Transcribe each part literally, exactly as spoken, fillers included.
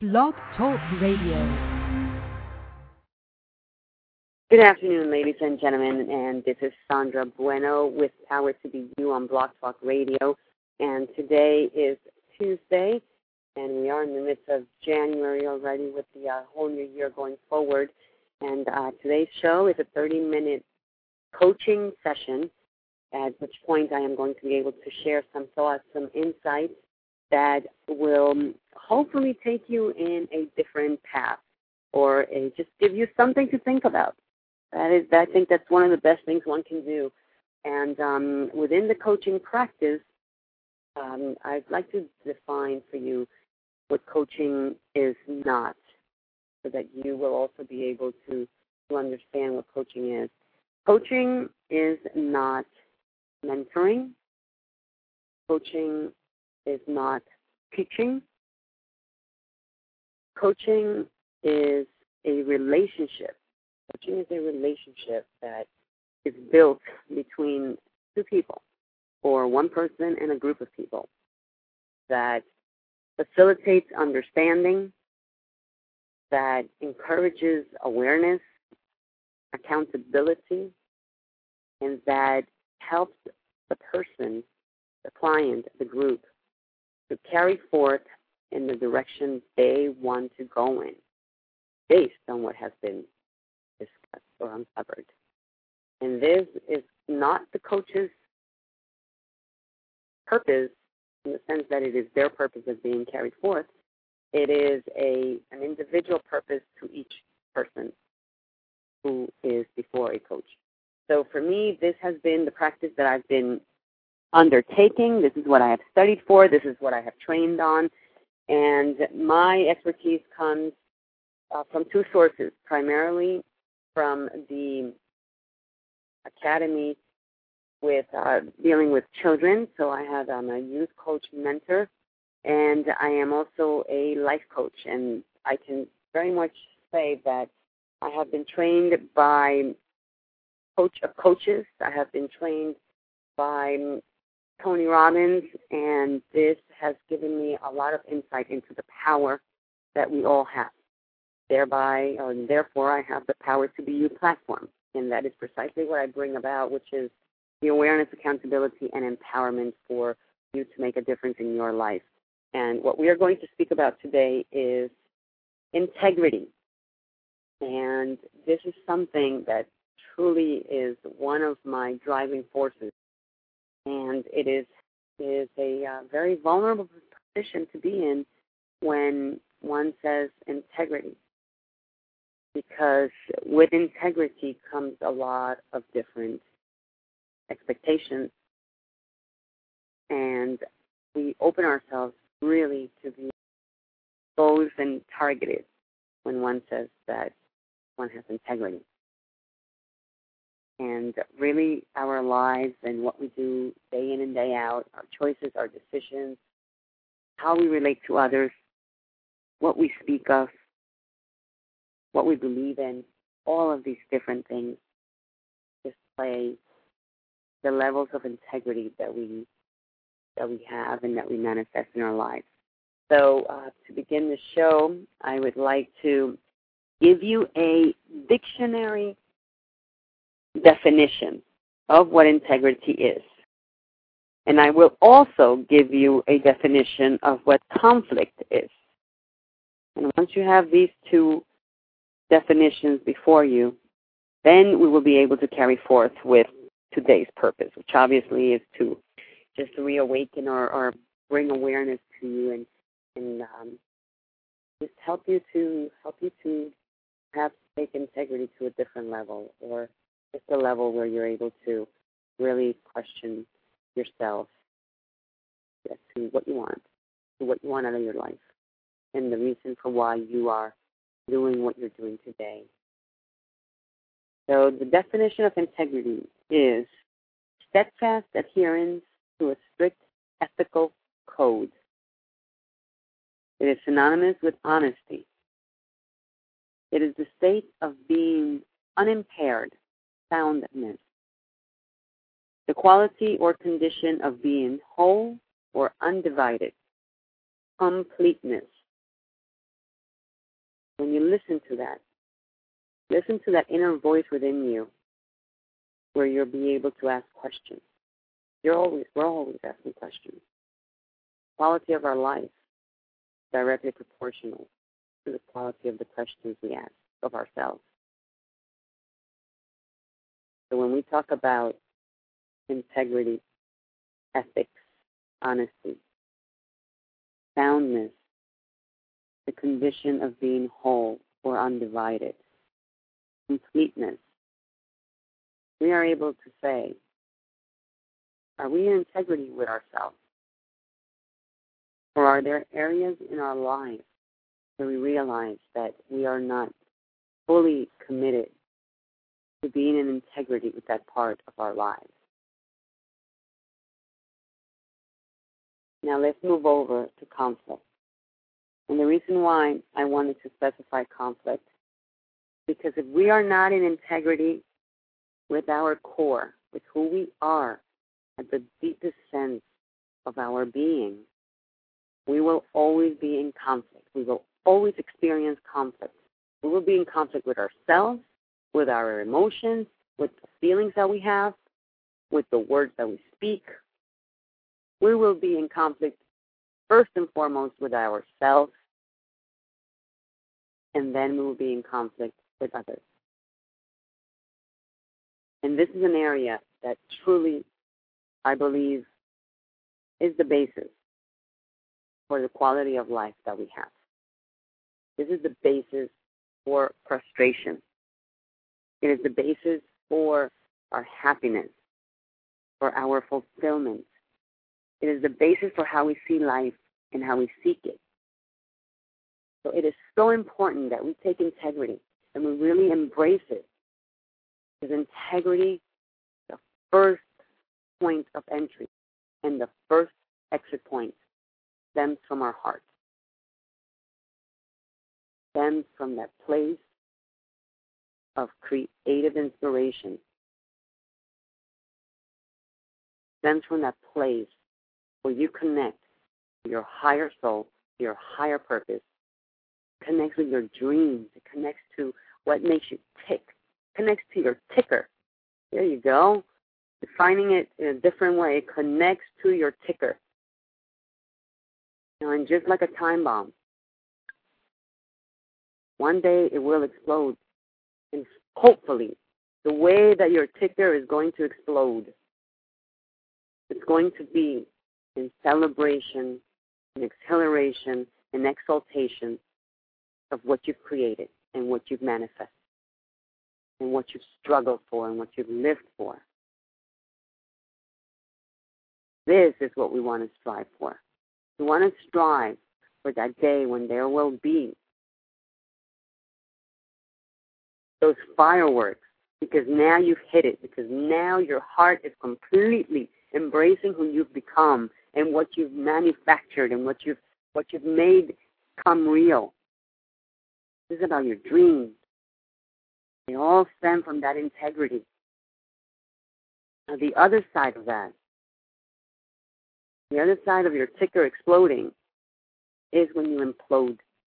Blog Talk Radio. Good afternoon, ladies and gentlemen, and this is Sandra Bueno with Power to Be You on Blog Talk Radio. And today is Tuesday, and we are in the midst of January already with the uh, whole new year going forward. And uh, today's show is a thirty-minute coaching session, at which point I am going to be able to share some thoughts, some insights that will hopefully take you in a different path, or a, just give you something to think about. That is, I think that's one of the best things one can do. And um, within the coaching practice, um, I'd like to define for you what coaching is not, so that you will also be able to, to understand what coaching is. Coaching is not mentoring. Coaching is not teaching. Coaching is a relationship. Coaching is a relationship that is built between two people, or one person and a group of people, that facilitates understanding, that encourages awareness, accountability, and that helps the person, the client, the group, to carry forth in the direction they want to go in, based on what has been discussed or uncovered. And this is not the coach's purpose, in the sense that it is their purpose as being carried forth. It is a an individual purpose to each person who is before a coach. So for me, this has been the practice that I've been undertaking. This is what I have studied for. This is what I have trained on. And my expertise comes uh, from two sources, primarily from the academy with uh, dealing with children. So I have um, a youth coach mentor, and I am also a life coach. And I can very much say that I have been trained by coach of coaches. I have been trained by Tony Robbins, and this has given me a lot of insight into the power that we all have. Thereby, or therefore, I have the Power to Be You platform, and that is precisely what I bring about, which is the awareness, accountability, and empowerment for you to make a difference in your life. And what we are going to speak about today is integrity. And this is something that truly is one of my driving forces. And it is, is a uh, very vulnerable position to be in when one says integrity. Because with integrity comes a lot of different expectations, and we open ourselves really to be exposed and targeted when one says that one has integrity. And really our lives and what we do day in and day out, our choices, our decisions, how we relate to others, what we speak of, what we believe in, all of these different things display the levels of integrity that we that we have and that we manifest in our lives. So uh, to begin the show, I would like to give you a dictionary definition of what integrity is. And I will also give you a definition of what conflict is. And once you have these two definitions before you, then we will be able to carry forth with today's purpose, which obviously is to just reawaken or, or bring awareness to you and, and um, just help you to help you to have take integrity to a different level, or just a level where you're able to really question yourself as to what you want, to what you want out of your life, and the reason for why you are doing what you're doing today. So the definition of integrity is steadfast adherence to a strict ethical code. It is synonymous with honesty. It is the state of being unimpaired, soundness. The quality or condition of being whole or undivided, completeness, when you listen to that, listen to that inner voice within you where you'll be able to ask questions. You're always, we're always asking questions. Quality of our life is directly proportional to the quality of the questions we ask of ourselves. So when we talk about integrity, ethics, honesty, soundness, the condition of being whole or undivided, completeness, we are able to say, are we in integrity with ourselves? Or are there areas in our lives where we realize that we are not fully committed to being in integrity with that part of our lives? Now let's move over to conflict. And the reason why I wanted to specify conflict, because if we are not in integrity with our core, with who we are, at the deepest sense of our being, we will always be in conflict. We will always experience conflict. We will be in conflict with ourselves, with our emotions, with the feelings that we have, with the words that we speak. We will be in conflict first and foremost with ourselves, and then we will be in conflict with others. And this is an area that truly, I believe, is the basis for the quality of life that we have. This is the basis for frustration. It is the basis for our happiness, for our fulfillment. It is the basis for how we see life and how we seek it. So it is so important that we take integrity and we really embrace it. Because integrity, the first point of entry and the first exit point, stems from our heart. Stems from that place of creative inspiration. Stems from that place where you connect to your higher soul, your higher purpose. Connects with your dreams. It connects to what makes you tick. Connects to your ticker. There you go. Defining it in a different way, it connects to your ticker. You know, and just like a time bomb, one day it will explode. And hopefully, the way that your ticker is going to explode, it's going to be in celebration, in exhilaration, in exaltation of what you've created and what you've manifested and what you've struggled for and what you've lived for. This is what we want to strive for. We want to strive for that day when there will be those fireworks, because now you've hit it, because now your heart is completely embracing who you've become and what you've manufactured and what you've what you've made come real. This is about your dreams. They all stem from that integrity. Now the other side of that, the other side of your ticker exploding is when you implode.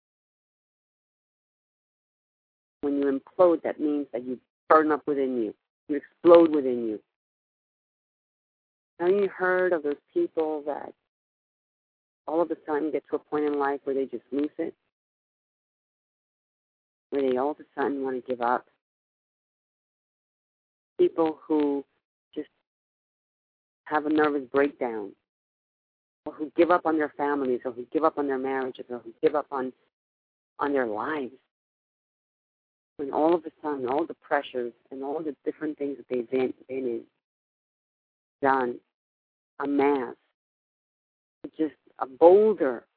When you implode, that means that you burn up within you. You explode within you. Have you heard of those people that all of a sudden get to a point in life where they just lose it? Where they all of a sudden want to give up? People who just have a nervous breakdown, or who give up on their families, or who give up on their marriages, or who give up on, on their lives. When all of a sudden, all the pressures and all the different things that they've been, been in, done, amassed, just a boulder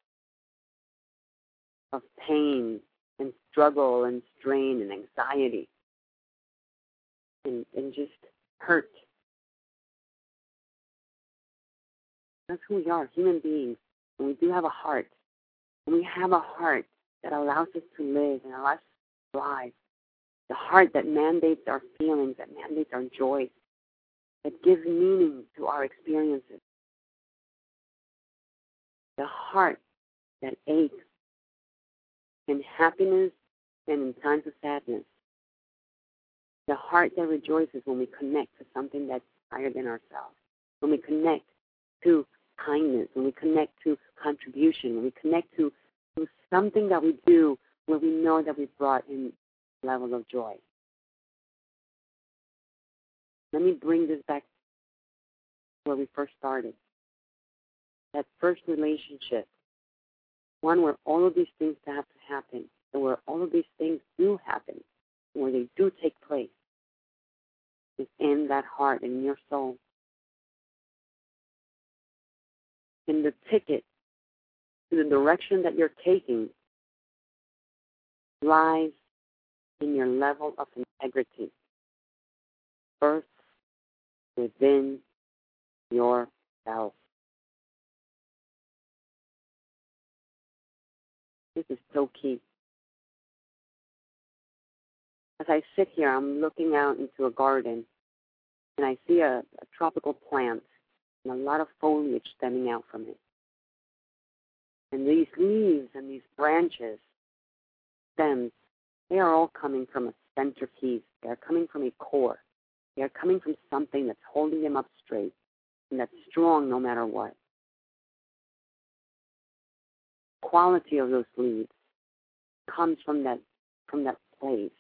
of pain and struggle and strain and anxiety and, and just hurt. That's who we are, human beings. And we do have a heart. And we have a heart that allows us to live and allows us to thrive. The heart that mandates our feelings, that mandates our joy, that gives meaning to our experiences. The heart that aches in happiness and in times of sadness. The heart that rejoices when we connect to something that's higher than ourselves, when we connect to kindness, when we connect to contribution, when we connect to, to something that we do where we know that we've brought in a level of joy. Let me bring this back to where we first started. That first relationship, one where all of these things have to happen, and where all of these things do happen, and where they do take place, is in that heart and in your soul. And the ticket to the direction that you're taking lies in your level of integrity, first within yourself. This is so key. As I sit here, I'm looking out into a garden, and I see a, a tropical plant and a lot of foliage stemming out from it. And these leaves and these branches, stems, they are all coming from a centerpiece. They are coming from a core. They are coming from something that's holding them up straight and that's strong no matter what. The quality of those leaves comes from that from that place.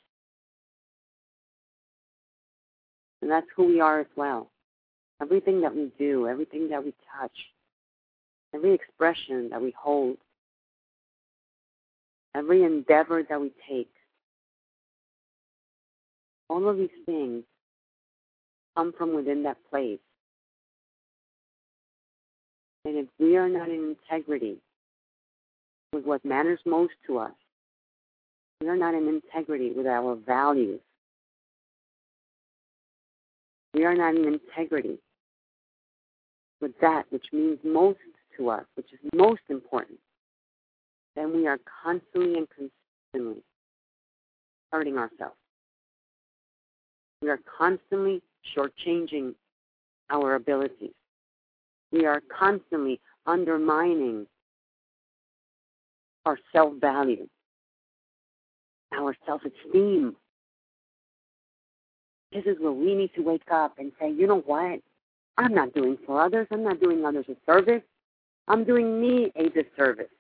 And that's who we are as well. Everything that we do, everything that we touch, every expression that we hold, every endeavor that we take, all of these things come from within that place. And if we are not in integrity with what matters most to us, we are not in integrity with our values, we are not in integrity with that which means most to us, which is most important, then we are constantly and consistently hurting ourselves. We are constantly shortchanging our abilities. We are constantly undermining our self-value, our self-esteem. This is where we need to wake up and say, you know what? I'm not doing for others. I'm not doing others a service. I'm doing me a disservice.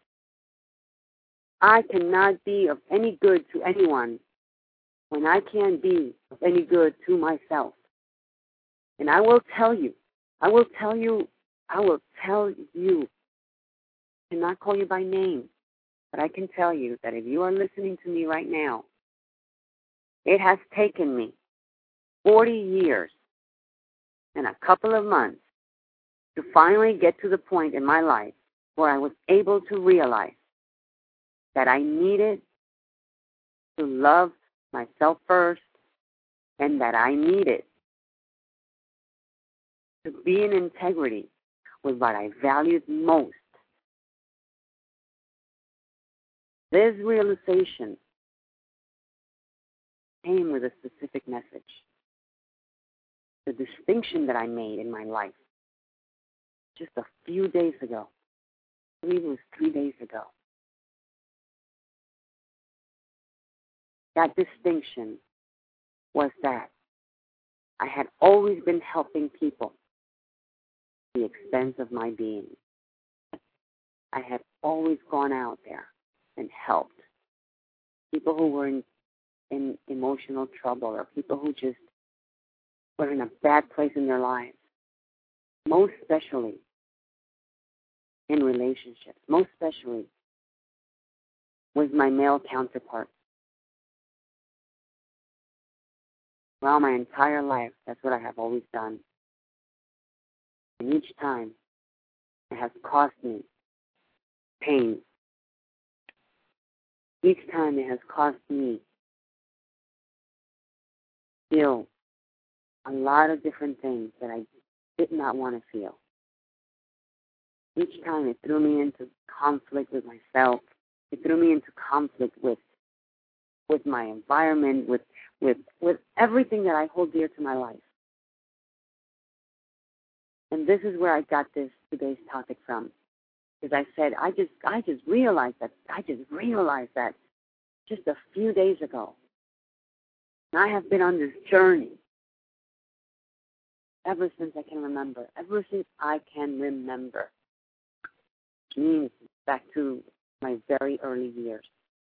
I cannot be of any good to anyone when I can't be of any good to myself. And I will tell you, I will tell you, I will tell you, I cannot call you by name, but I can tell you that if you are listening to me right now, it has taken me forty years and a couple of months to finally get to the point in my life where I was able to realize that I needed to love myself first and that I needed to be in integrity with what I valued most. This realization came with a specific message. The distinction that I made in my life just a few days ago, I believe it was three days ago. That distinction was that I had always been helping people at the expense of my being. I had always gone out there and helped people who were in, in emotional trouble or people who just were in a bad place in their lives, most especially in relationships, most especially with my male counterpart. Well, my entire life, that's what I have always done. And each time, it has cost me pain. Each time, it has cost me feel a lot of different things that I did not want to feel. Each time, it threw me into conflict with myself. It threw me into conflict with with my environment, with with with everything that I hold dear to my life. And this is where I got this today's topic from. Because I said, I just I just realized that I just realized that just a few days ago. And I have been on this journey ever since I can remember, ever since I can remember. Which means back to my very early years.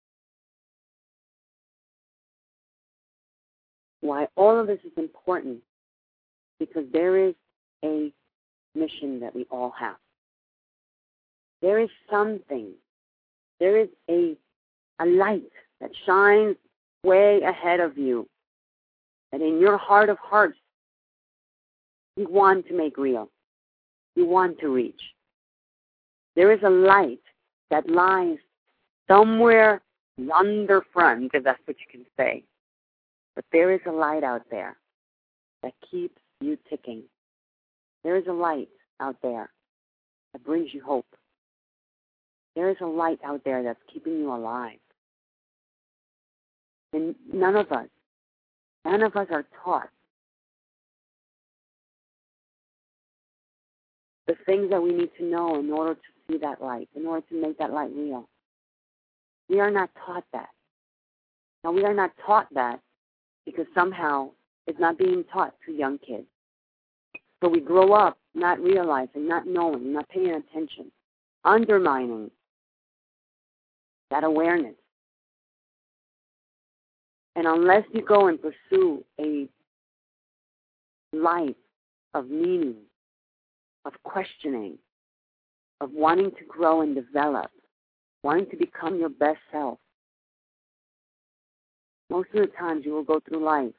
Why all of this is important, because there is a mission that we all have. There is something, there is a, a light that shines way ahead of you, that in your heart of hearts, you want to make real. You want to reach. There is a light that lies somewhere yonder front, if that's what you can say. But there is a light out there that keeps you ticking. There is a light out there that brings you hope. There is a light out there that's keeping you alive. And none of us, none of us are taught the things that we need to know in order to see that light, in order to make that light real. We are not taught that. Now, we are not taught that because somehow it's not being taught to young kids. So we grow up not realizing, not knowing, not paying attention, undermining that awareness. And unless you go and pursue a life of meaning, of questioning, of wanting to grow and develop, wanting to become your best self, most of the times you will go through life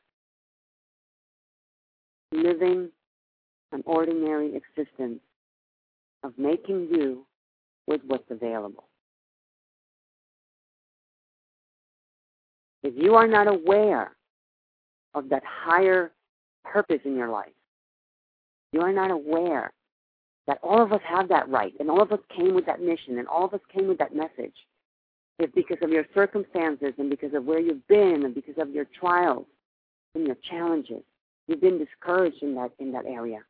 living an ordinary existence of making do with what's available. If you are not aware of that higher purpose in your life, you are not aware that all of us have that right, and all of us came with that mission, and all of us came with that message. If because of your circumstances and because of where you've been and because of your trials and your challenges, you've been discouraged in that in that area.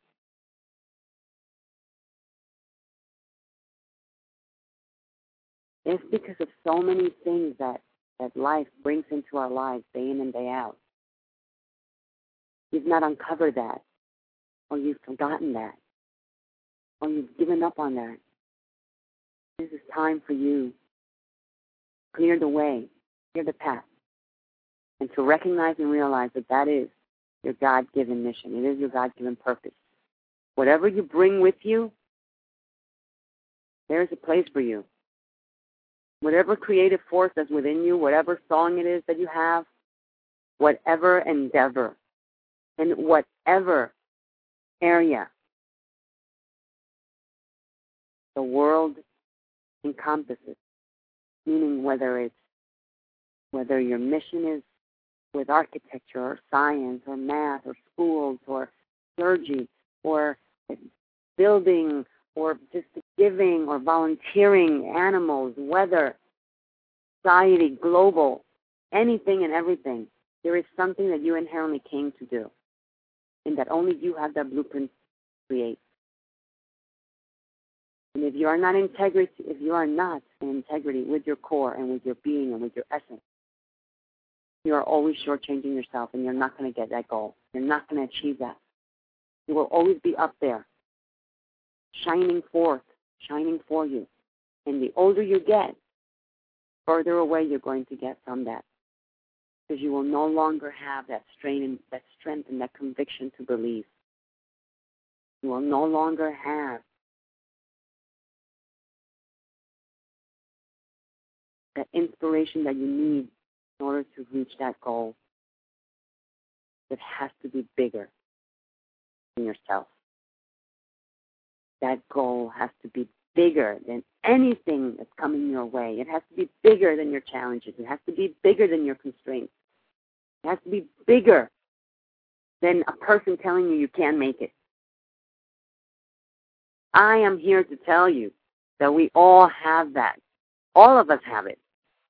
It's because of so many things that, that life brings into our lives day in and day out. You've not uncovered that, or you've forgotten that, or you've given up on that. This is time for you. Clear the way, clear the path, and to recognize and realize that that is your God-given mission. It is your God-given purpose. Whatever you bring with you, there is a place for you. Whatever creative force that's within you, whatever song it is that you have, whatever endeavor, in whatever area the world encompasses, meaning whether it's whether your mission is with architecture or science or math or schools or clergy or building or just giving or volunteering, animals, weather, society, global, anything and everything, there is something that you inherently came to do, and that only you have that blueprint to create. And if you are not integrity, if you are not in integrity with your core and with your being and with your essence, you are always shortchanging yourself, and you're not going to get that goal. You're not going to achieve that. You will always be up there, shining forth, shining for you. And the older you get, further away you're going to get from that, because you will no longer have that strain and that strength and that conviction to believe. You will no longer have that inspiration that you need in order to reach that goal. It has to be bigger than yourself. That goal has to be bigger than anything that's coming your way. It has to be bigger than your challenges. It has to be bigger than your constraints. It has to be bigger than a person telling you you can't make it. I am here to tell you that we all have that. All of us have it.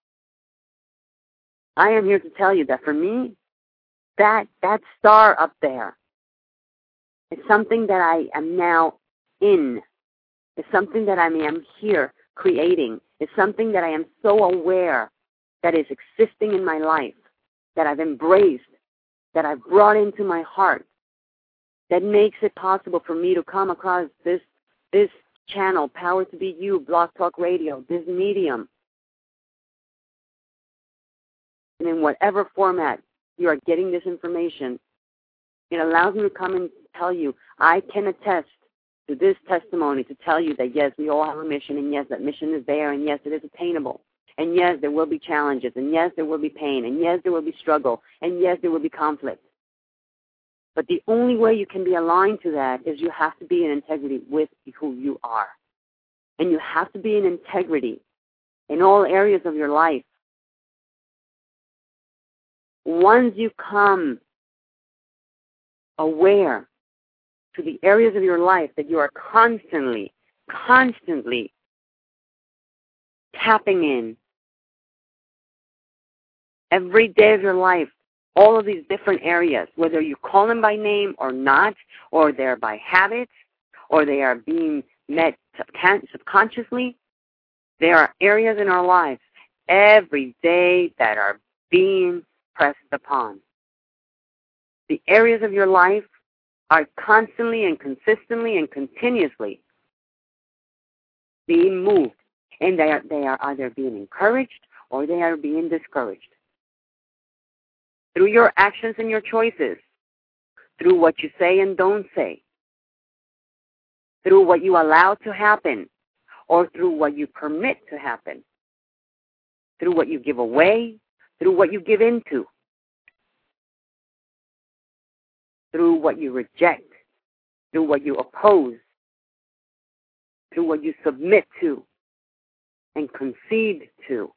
I am here to tell you that for me, that that star up there is something that I am now in. It's something that I am here creating. It's something that I am so aware that is existing in my life, that I've embraced, that I've brought into my heart, that makes it possible for me to come across this this channel, Power to Be You, Blog Talk Radio, this medium. And in whatever format you are getting this information, it allows me to come and tell you, I can attest to this testimony to tell you that, yes, we all have a mission, and yes, that mission is there, and yes, it is attainable. And yes, there will be challenges, and yes, there will be pain, and yes, there will be struggle, and yes, there will be conflict. But the only way you can be aligned to that is you have to be in integrity with who you are. And you have to be in integrity in all areas of your life. Once you come aware to the areas of your life that you are constantly, constantly tapping in, every day of your life, all of these different areas, whether you call them by name or not, or they're by habit, or they are being met subconsciously, there are areas in our lives every day that are being pressed upon. The areas of your life are constantly and consistently and continuously being moved, and they are, they are either being encouraged or they are being discouraged. Through your actions and your choices, through what you say and don't say, through what you allow to happen, or through what you permit to happen, through what you give away, through what you give into, through what you reject, through what you oppose, through what you submit to and concede to,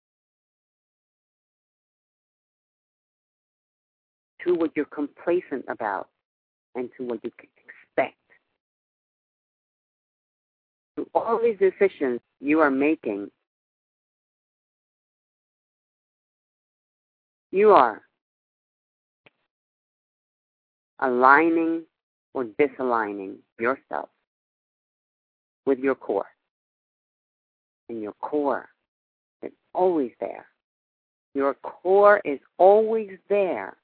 to what you're complacent about, and to what you expect. Through all these decisions you are making, you are aligning or disaligning yourself with your core. And your core is always there. Your core is always there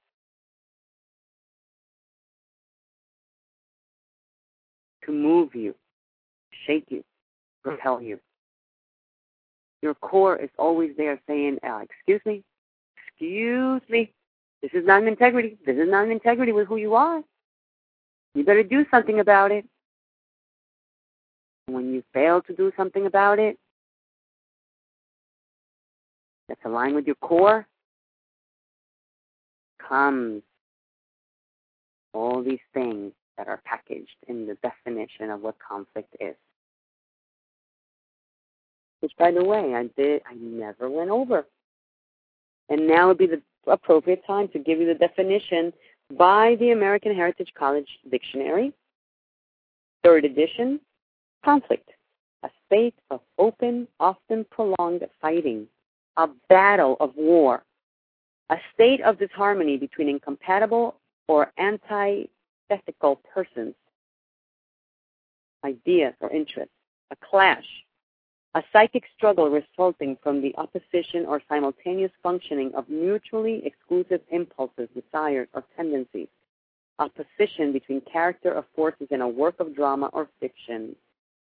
to move you, shake you, propel you. Your core is always there saying, uh, excuse me, excuse me, this is not an integrity. This is not an integrity with who you are. You better do something about it. When you fail to do something about it, that's aligned with your core, comes all these things that are packaged in the definition of what conflict is. Which, by the way, I did, I never went over. And now would be the appropriate time to give you the definition by the American Heritage College Dictionary, third edition, conflict, a state of open, often prolonged fighting, a battle of war, a state of disharmony between incompatible or antithetical persons, ideas, or interests, a clash, a psychic struggle resulting from the opposition or simultaneous functioning of mutually exclusive impulses, desires, or tendencies, opposition between character or forces in a work of drama or fiction,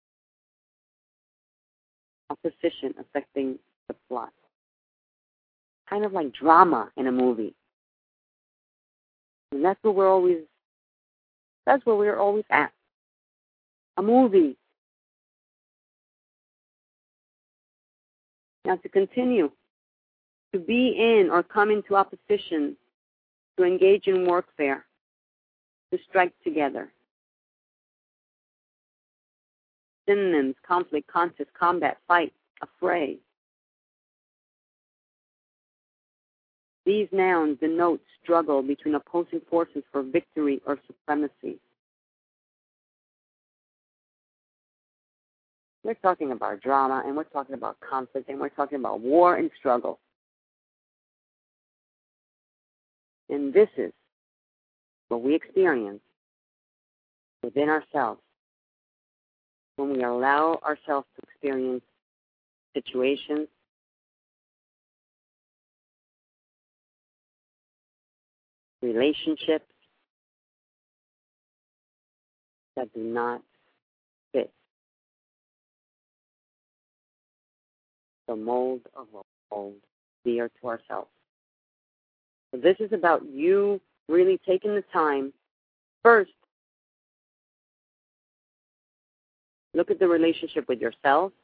opposition affecting the plot. Kind of like drama in a movie. And that's where we're always, that's where we're always at. A movie. Now to continue, to be in or come into opposition, to engage in warfare, to strike together. Synonyms: conflict, contest, combat, fight, affray. These nouns denote struggle between opposing forces for victory or supremacy. We're talking about drama, and we're talking about conflict, and we're talking about war and struggle. And this is what we experience within ourselves when we allow ourselves to experience situations relationships that do not fit the mold of a mold dear to ourselves. So this is about you really taking the time. First, look at the relationship with yourself.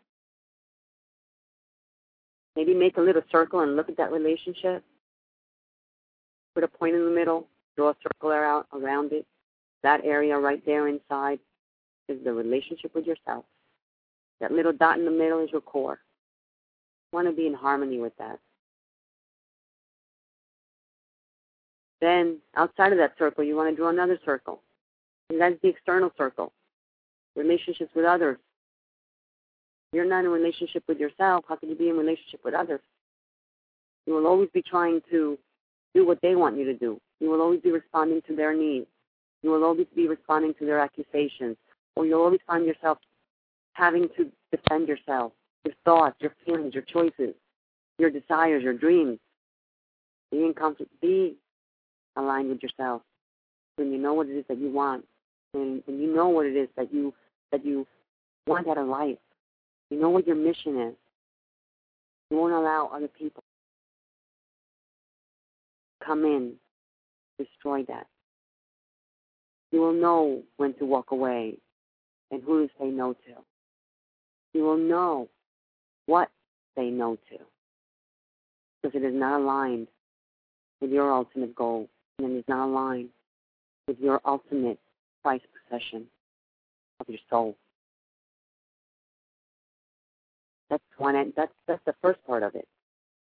Maybe make a little circle and look at that relationship. Put a point in the middle, draw a circle around, around it. That area right there inside is the relationship with yourself. That little dot in the middle is your core. You want to be in harmony with that. Then, outside of that circle, you want to draw another circle. And that's the external circle. Relationships with others. If you're not in a relationship with yourself, how can you be in a relationship with others? You will always be trying to do what they want you to do. You will always be responding to their needs. You will always be responding to their accusations. Or you'll always find yourself having to defend yourself, your thoughts, your feelings, your choices, your desires, your dreams. Be in comfort, be aligned with yourself. When you know what it is that you want, and, and you know what it is that you that you want out of life. You know what your mission is. You won't allow other people to come in, destroy that. You will know when to walk away and who to say no to. You will know what to say no to, because it is not aligned with your ultimate goal, and it is not aligned with your ultimate prized possession of your soul. That's one. That's that's the first part of it.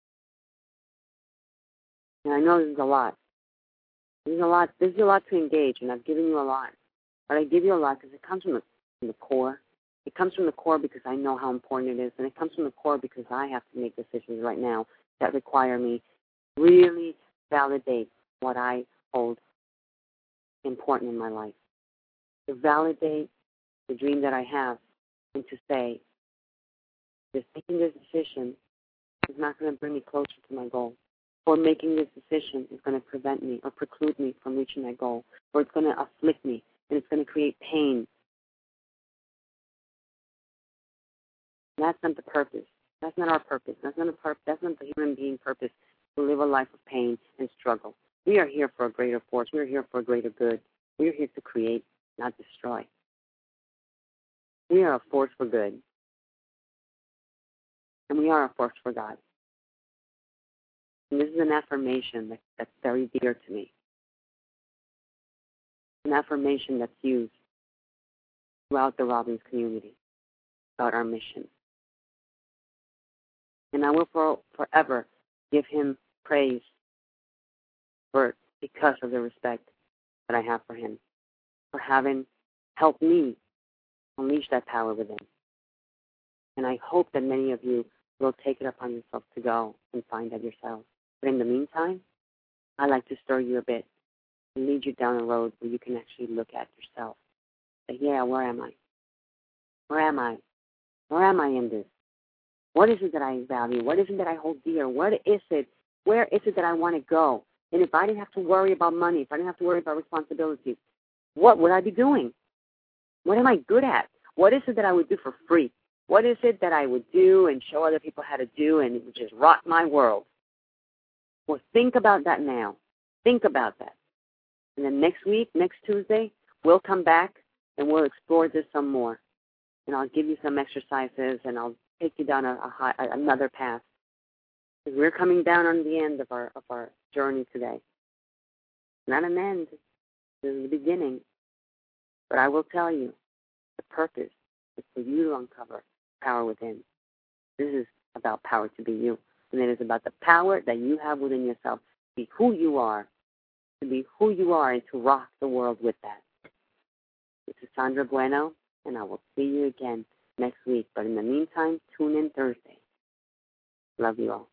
And I know this is a lot. This is a lot. This is a lot to engage, and I've given you a lot. But I give you a lot because it comes from the, from the core. It comes from the core because I know how important it is, and it comes from the core because I have to make decisions right now that require me to really validate what I hold important in my life. To validate the dream that I have, and to say, just making this decision is not going to bring me closer to my goal. Or making this decision is going to prevent me or preclude me from reaching that goal. Or it's going to afflict me and it's going to create pain. That's not the purpose. That's not our purpose. That's not a purpose. That's not the human being purpose, to live a life of pain and struggle. We are here for a greater force. We are here for a greater good. We are here to create, not destroy. We are a force for good. And we are a force for God. And this is an affirmation that, that's very dear to me. An affirmation that's used throughout the Robbins community about our mission. And I will for, forever give him praise for because of the respect that I have for him, for having helped me unleash that power within. And I hope that many of you will take it upon yourself to go and find that yourself. But in the meantime, I like to stir you a bit and lead you down a road where you can actually look at yourself. Say, yeah, where am I? Where am I? Where am I in this? What is it that I value? What is it that I hold dear? What is it? Where is it that I want to go? And if I didn't have to worry about money, if I didn't have to worry about responsibilities, what would I be doing? What am I good at? What is it that I would do for free? What is it that I would do and show other people how to do and it would just rock my world? Well, think about that now. Think about that. And then next week, next Tuesday, we'll come back and we'll explore this some more. And I'll give you some exercises and I'll take you down a, a high, another path. Because we're coming down on the end of our of our journey today. Not an end. This is the beginning. But I will tell you, the purpose is for you to uncover power within. This is about power to be you. And it is about the power that you have within yourself to be who you are, to be who you are and to rock the world with that. This is Sandra Bueno, and I will see you again next week. But in the meantime, tune in Thursday. Love you all.